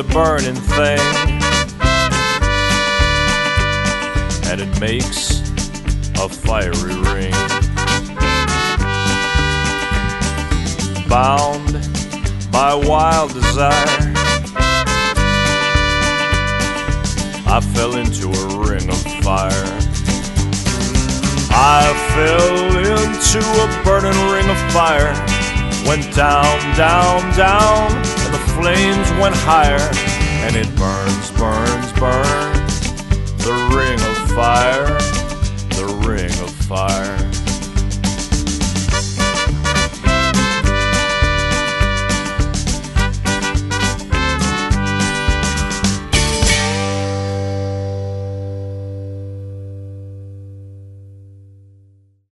a burning thing, and it makes a fiery ring. Bound by wild desire, I fell into a ring of fire. I fell into a burning ring of fire. Went down, down, down, and the flames went higher. And it burns, burns, burns, the ring of fire, the ring of fire.